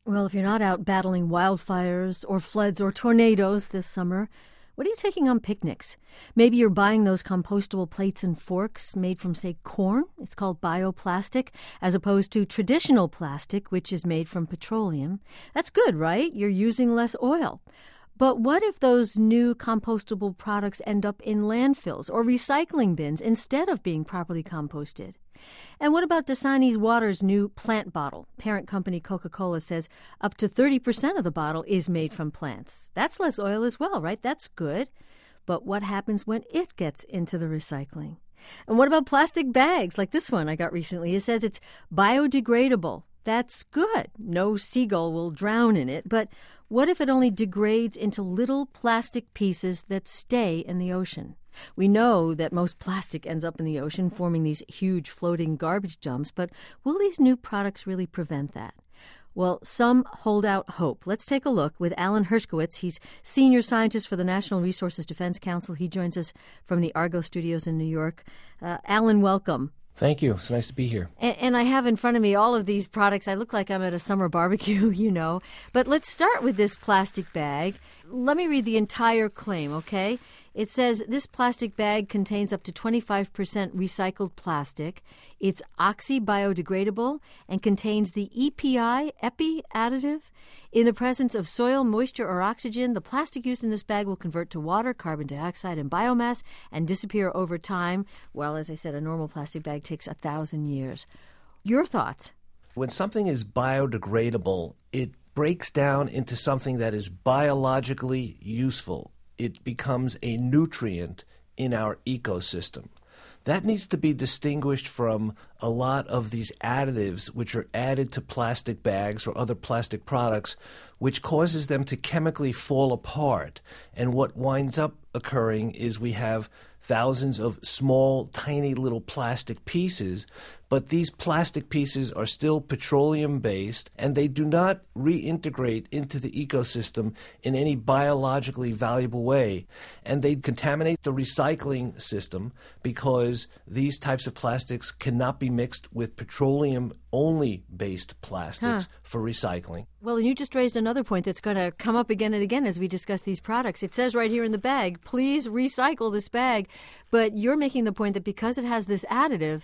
Well, if you're not out battling wildfires or floods or tornadoes this summer, what are you taking on picnics? Maybe you're buying those compostable plates and forks made from, say, corn. It's called bioplastic, as opposed to traditional plastic, which is made from petroleum. That's good, right? You're using less oil. But what if those new compostable products end up in landfills or recycling bins instead of being properly composted? And what about Dasani's Water's new plant bottle? Parent company Coca-Cola says up to 30% of the bottle is made from plants. That's less oil as well, right? That's good. But what happens when it gets into the recycling? And what about plastic bags like this one I got recently? It says it's biodegradable. That's good. No seagull will drown in it. But what if it only degrades into little plastic pieces that stay in the ocean? We know that most plastic ends up in the ocean, forming these huge floating garbage dumps, but will these new products really prevent that? Well, some hold out hope. Let's take a look with Alan Hershkowitz. He's senior scientist for the National Resources Defense Council. He joins us from the Argo studios in New York. Alan, welcome. Thank you. It's nice to be here. And I have in front of me all of these products. I look like I'm at a summer barbecue, you know. But let's start with this plastic bag. Let me read the entire claim, okay? It says this plastic bag contains up to 25% recycled plastic. It's oxy-biodegradable and contains the EPI additive. In the presence of soil, moisture, or oxygen, the plastic used in this bag will convert to water, carbon dioxide, and biomass and disappear over time. Well, as I said, a normal plastic bag takes 1,000 years. Your thoughts? When something is biodegradable, it breaks down into something that is biologically useful. It becomes a nutrient in our ecosystem. That needs to be distinguished from a lot of these additives which are added to plastic bags or other plastic products, which causes them to chemically fall apart. And what winds up occurring is we have thousands of small, tiny little plastic pieces, but these plastic pieces are still petroleum-based, and they do not reintegrate into the ecosystem in any biologically valuable way. And they contaminate the recycling system because these types of plastics cannot be mixed with petroleum-only based plastics for recycling. Well, and you just raised another point that's going to come up again and again as we discuss these products. It says right here in the bag, please recycle this bag. But you're making the point that because it has this additive,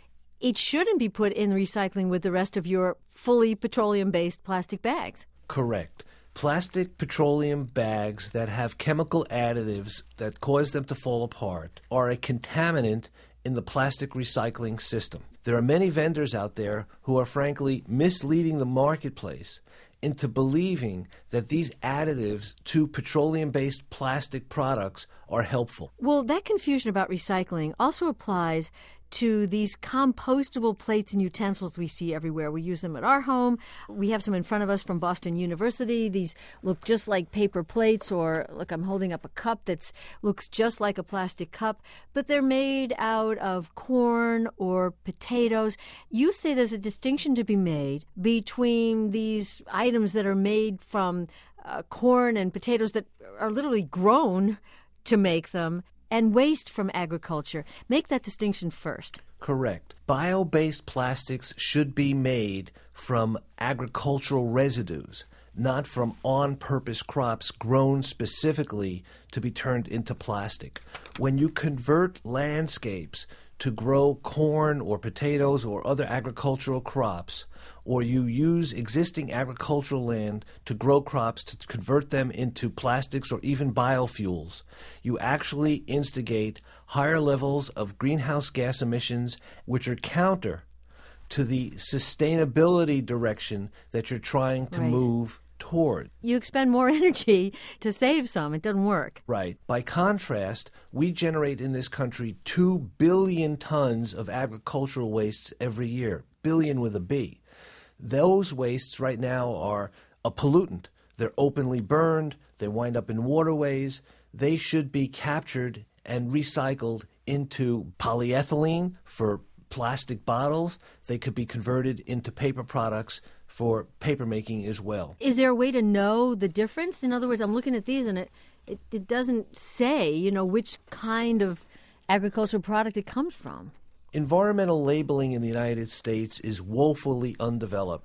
it shouldn't be put in recycling with the rest of your fully petroleum-based plastic bags. Correct. Plastic petroleum bags that have chemical additives that cause them to fall apart are a contaminant in the plastic recycling system. There are many vendors out there who are frankly misleading the marketplace into believing that these additives to petroleum-based plastic products are helpful. Well, that confusion about recycling also applies to these compostable plates and utensils we see everywhere. We use them at our home. We have some in front of us from Boston University. These look just like paper plates, or look, I'm holding up a cup that looks just like a plastic cup, but they're made out of corn or potatoes. You say there's a distinction to be made between these items that are made from corn and potatoes that are literally grown to make them, and waste from agriculture. Make that distinction first. Correct. Bio-based plastics should be made from agricultural residues, not from on-purpose crops grown specifically to be turned into plastic. When you convert landscapes to grow corn or potatoes or other agricultural crops, or you use existing agricultural land to grow crops to convert them into plastics or even biofuels, you actually instigate higher levels of greenhouse gas emissions, which are counter to the sustainability direction that you're trying to move toward. You expend more energy to save some. It doesn't work. Right. By contrast, we generate in this country 2 billion tons of agricultural wastes every year. Billion with a B. Those wastes right now are a pollutant. They're openly burned. They wind up in waterways. They should be captured and recycled into polyethylene for plastic bottles. They could be converted into paper products for paper making as well. Is there a way to know the difference? In other words, I'm looking at these and it doesn't say, which kind of agricultural product it comes from. Environmental labeling in the United States is woefully undeveloped.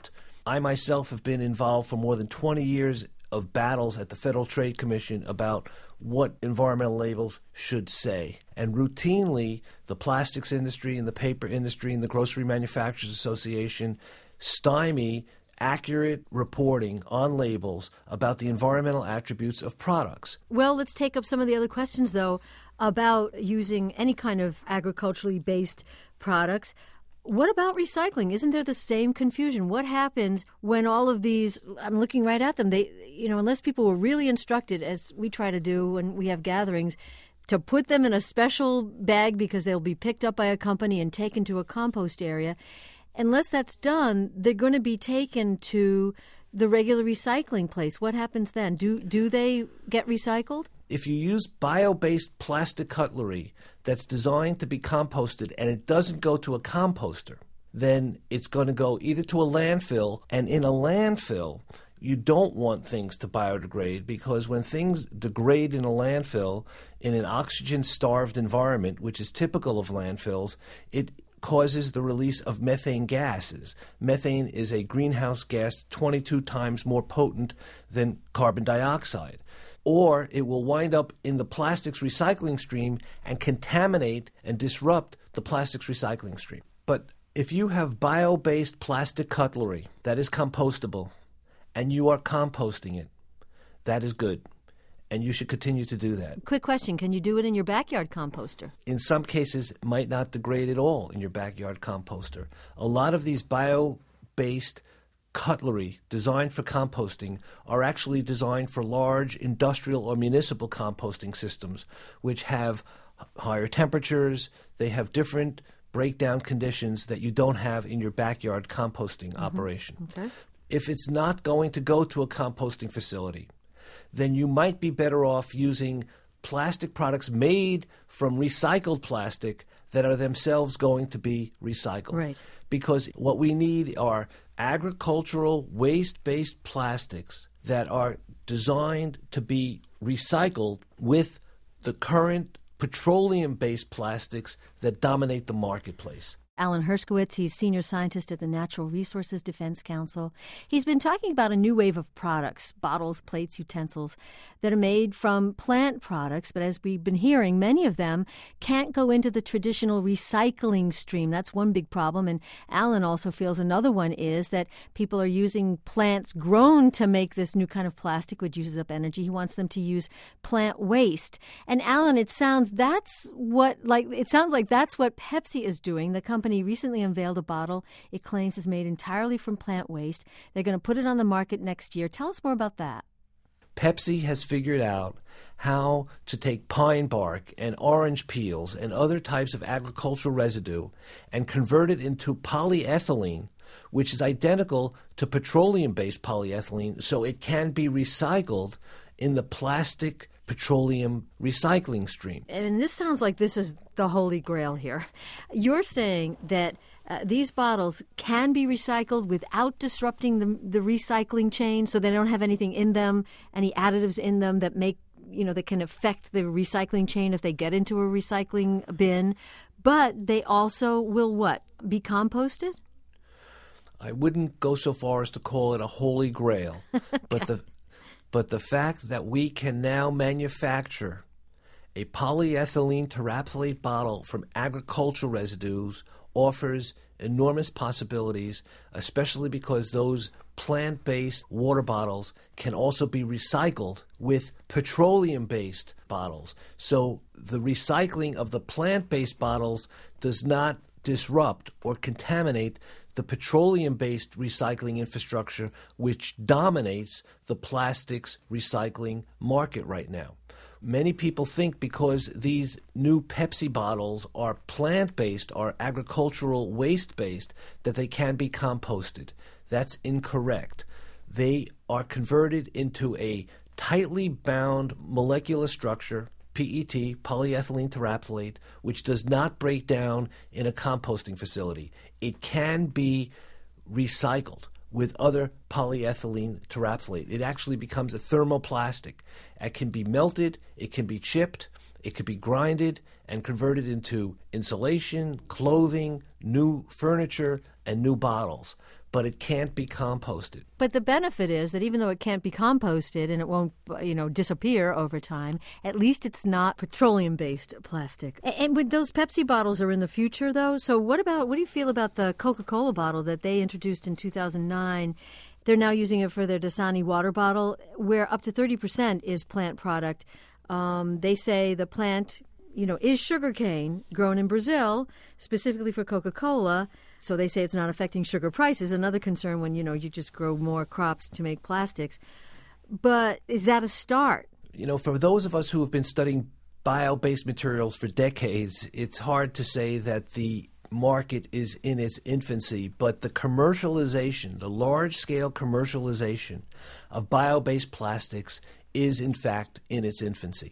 I myself have been involved for more than 20 years of battles at the Federal Trade Commission about what environmental labels should say. And routinely, the plastics industry and the paper industry and the Grocery Manufacturers Association stymie accurate reporting on labels about the environmental attributes of products. Well, let's take up some of the other questions, though, about using any kind of agriculturally based products. What about recycling? Isn't there the same confusion? What happens when all of these, I'm looking right at them, unless people were really instructed, as we try to do when we have gatherings, to put them in a special bag because they'll be picked up by a company and taken to a compost area. Unless that's done, they're going to be taken to the regular recycling place. What happens then? Do they get recycled? If you use bio-based plastic cutlery that's designed to be composted and it doesn't go to a composter, then it's going to go either to a landfill, and in a landfill, you don't want things to biodegrade, because when things degrade in a landfill in an oxygen-starved environment, which is typical of landfills, it causes the release of methane gases. Methane is a greenhouse gas 22 times more potent than carbon dioxide. Or it will wind up in the plastics recycling stream and contaminate and disrupt the plastics recycling stream. But if you have bio-based plastic cutlery that is compostable and you are composting it, that is good. And you should continue to do that. Quick question. Can you do it in your backyard composter? In some cases, it might not degrade at all in your backyard composter. A lot of these bio-based cutlery designed for composting are actually designed for large industrial or municipal composting systems, which have higher temperatures. They have different breakdown conditions that you don't have in your backyard composting operation. Okay. If it's not going to go to a composting facility, then you might be better off using plastic products made from recycled plastic that are themselves going to be recycled. Right. Because what we need are agricultural waste-based plastics that are designed to be recycled with the current petroleum-based plastics that dominate the marketplace. Alan Herskowitz, he's senior scientist at the Natural Resources Defense Council. He's been talking about a new wave of products, bottles, plates, utensils, that are made from plant products. But as we've been hearing, many of them can't go into the traditional recycling stream. That's one big problem. And Alan also feels another one is that people are using plants grown to make this new kind of plastic, which uses up energy. He wants them to use plant waste. And Alan, it sounds like that's what Pepsi is doing. The company recently unveiled a bottle it claims is made entirely from plant waste. They're going to put it on the market next year. Tell us more about that. Pepsi has figured out how to take pine bark and orange peels and other types of agricultural residue and convert it into polyethylene, which is identical to petroleum-based polyethylene, so it can be recycled in the plastic petroleum recycling stream. And this sounds like this is the holy grail here. You're saying that these bottles can be recycled without disrupting the recycling chain, so they don't have anything in them, any additives in them that that can affect the recycling chain if they get into a recycling bin. But they also will what? Be composted? I wouldn't go so far as to call it a holy grail, Okay. But the fact that we can now manufacture a polyethylene terephthalate bottle from agricultural residues offers enormous possibilities, especially because those plant-based water bottles can also be recycled with petroleum-based bottles. So the recycling of the plant-based bottles does not disrupt or contaminate the petroleum-based recycling infrastructure, which dominates the plastics recycling market right now. Many people think because these new Pepsi bottles are plant-based, are agricultural waste-based, that they can be composted. That's incorrect. They are converted into a tightly bound molecular structure, PET, polyethylene terephthalate, which does not break down in a composting facility. It can be recycled with other polyethylene terephthalate. It actually becomes a thermoplastic. It can be melted, it can be chipped, it can be grinded and converted into insulation, clothing, new furniture, and new bottles. but it can't be composted. But the benefit is that even though it can't be composted and it won't, disappear over time, at least it's not petroleum-based plastic. And with those Pepsi bottles are in the future, though. So what do you feel about the Coca-Cola bottle that they introduced in 2009? They're now using it for their Dasani water bottle, where up to 30% is plant product. They say the plant, is sugarcane grown in Brazil, specifically for Coca-Cola. So they say it's not affecting sugar prices. Another concern when, you just grow more crops to make plastics. But is that a start? For those of us who have been studying bio-based materials for decades, it's hard to say that the market is in its infancy, but the commercialization, the large-scale commercialization of bio-based plastics is, in fact, in its infancy.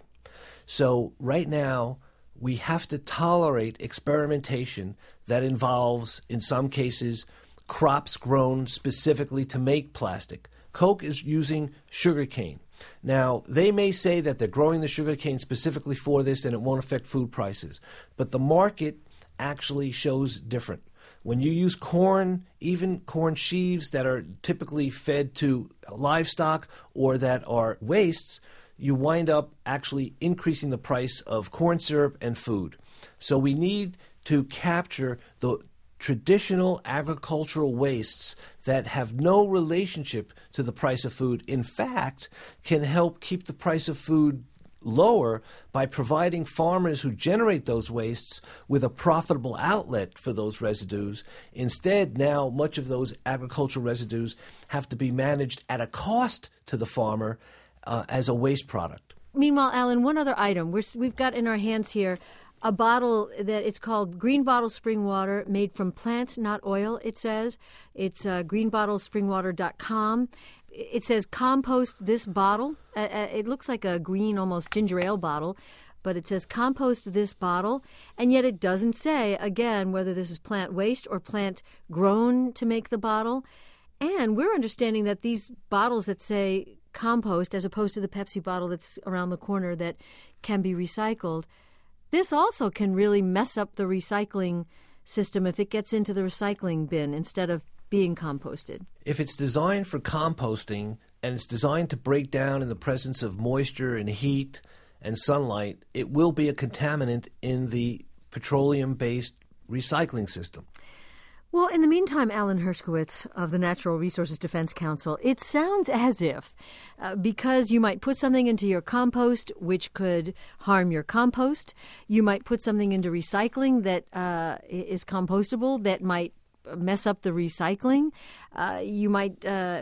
So right now, we have to tolerate experimentation that involves, in some cases, crops grown specifically to make plastic. Coke is using sugarcane. Now, they may say that they're growing the sugarcane specifically for this and it won't affect food prices, but the market actually shows different. When you use corn, even corn sheaves that are typically fed to livestock or that are wastes, you wind up actually increasing the price of corn syrup and food. So we need to capture the traditional agricultural wastes that have no relationship to the price of food. In fact, can help keep the price of food lower by providing farmers who generate those wastes with a profitable outlet for those residues. Instead, now much of those agricultural residues have to be managed at a cost to the farmer as a waste product. Meanwhile, Alan, one other item. We've got in our hands here a bottle that it's called Green Bottle Spring Water, made from plants, not oil, it says. It's greenbottlespringwater.com. It says compost this bottle. It looks like a green, almost ginger ale bottle, but it says compost this bottle, and yet it doesn't say, again, whether this is plant waste or plant grown to make the bottle. And we're understanding that these bottles that say compost, as opposed to the Pepsi bottle that's around the corner that can be recycled, this also can really mess up the recycling system if it gets into the recycling bin instead of being composted. If it's designed for composting and it's designed to break down in the presence of moisture and heat and sunlight, it will be a contaminant in the petroleum-based recycling system. Well, in the meantime, Alan Hershkowitz of the Natural Resources Defense Council, it sounds as if because you might put something into your compost which could harm your compost, you might put something into recycling that is compostable that might mess up the recycling. You might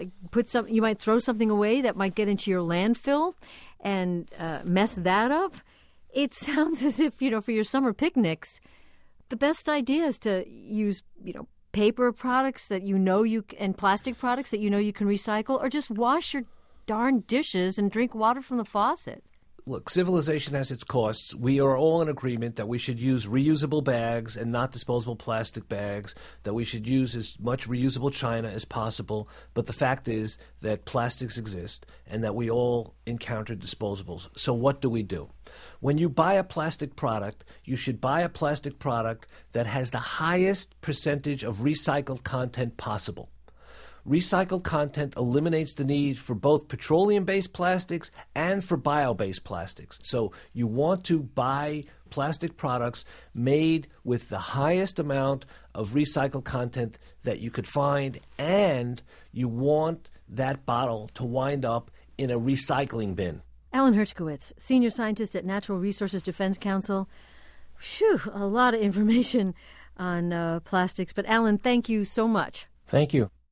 throw something away that might get into your landfill and mess that up. It sounds as if, for your summer picnics, the best idea is to use, paper products that and plastic products that you can recycle, or just wash your darn dishes and drink water from the faucet. Look, civilization has its costs. We are all in agreement that we should use reusable bags and not disposable plastic bags, that we should use as much reusable china as possible. But the fact is that plastics exist and that we all encounter disposables. So what do we do? When you buy a plastic product, you should buy a plastic product that has the highest percentage of recycled content possible. Recycled content eliminates the need for both petroleum-based plastics and for bio-based plastics. So you want to buy plastic products made with the highest amount of recycled content that you could find, and you want that bottle to wind up in a recycling bin. Alan Hershkowitz, Senior Scientist at Natural Resources Defense Council. Phew, a lot of information on plastics. But Alan, thank you so much. Thank you.